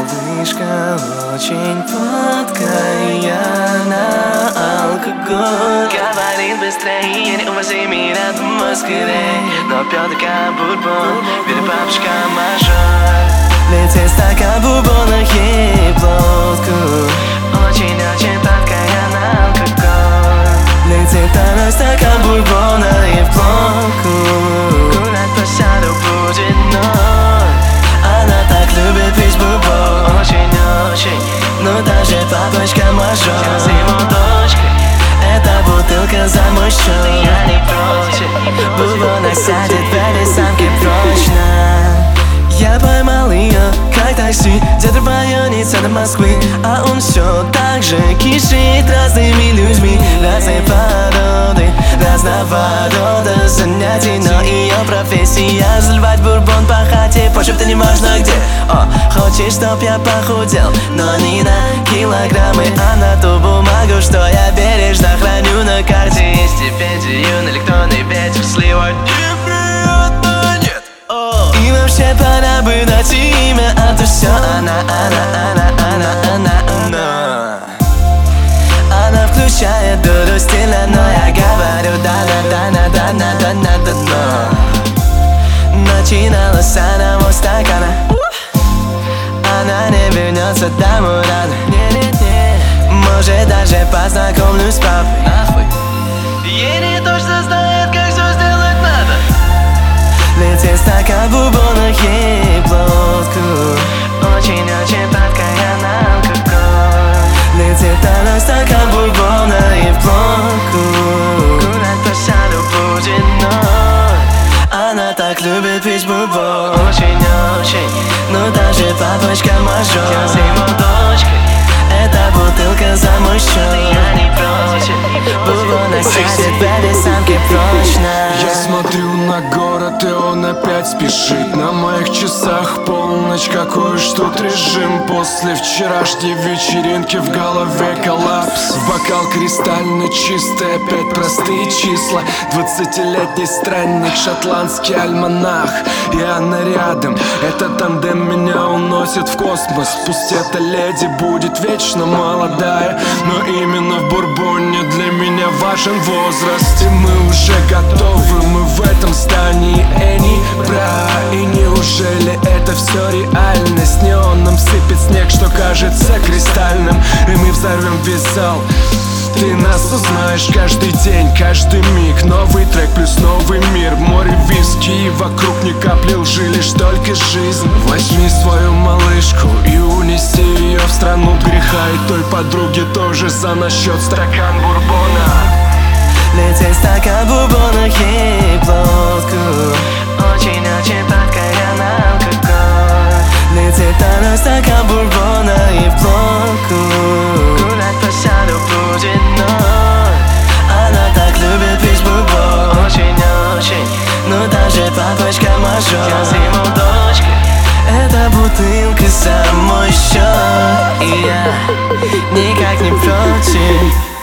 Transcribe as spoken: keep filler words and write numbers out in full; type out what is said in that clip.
малышка очень пладкая на алкоголь. Говорит быстрее, не увози меня домой скорей. Но пьет как бурбон, бери папочка мажор. Летит стакан бурбона, ей плотку. Очень-очень пладкая на алкоголь. Летит она стакан бурбона и в плотку. Гулять по саду будет ноль. Она так любит пить бурбон. Очень-очень, но даже папочка мажор. я с его дочкой. Эта бутылка за мой счет. Я не против. Бурбон осядет в этой самке прочно. Я поймал ее, как такси, где-то в районе центра Москвы. А он все так же кишит разными людьми, разной породы, разного рода занятий. Но ее профессия — заливать бурбон по хате, по шепте неважно где. О, хочешь, чтоб я похудел, но не на килограммы, а на ту бумагу, что я бережно храню на карте. И стипендию на электронный ветер сливать неприятно, нет. И вообще пора бы дать имя, а то все она, она, она, она, она, она. Она включает дуру стиля, но я говорю да-да-да-да-да-да-да-да. Начинала с одного стакана, она не вернется домой рано. Может, даже познакомлюсь с папой. Нахуй. Ей не точно знает, как все сделать надо. Летит стакан бурбона, ей плотку. Очень-очень пладкая на алкоголь. Летит она стакан бурбона и в плотку. Гулять по саду будет ноль. Она так любит пить бурбон. Очень-очень, но даже папочка мажор. я с его дочкой. Эта бутылка за мой счет. Я не против. Бурбон осядет в этой самке прочно. Я смотрю на город, и он опять спешит. На моих часах полночь, какой ж тут режим. После вчерашней вечеринки в голове коллапс. В бокал кристально чистый, опять простые числа. Двадцатилетний странник, шотландский альманах. И она рядом, этот тандем меня уносит в космос. Пусть эта леди будет вечно молодая, но именно в бурбоне для меня важен возраст. И мы уже готовы, мы в этом здании Энни Бра. И неужели это все реальность? Неоном сыпет снег, что кажется кристальным, и мы взорвем весь зал. Ты нас узнаешь каждый день, каждый миг. Новый трек плюс новый мир. Море виски и вокруг ни капли лжи, лишь только жизнь. Возьми свою малышку и унеси ее в страну греха. И той подруге тоже за насчет стакан бурбона. Летит стакан бурбона, ей плотку. Очень-очень пладкая на алкоголь. Летит она стакан бурбона и в плотку. Гулять по саду будет ноль. Она так любит пить бурбон. Очень-очень, но даже папочка мажор. я с его дочкой. Эта бутылка за мой счет. И я никак не против.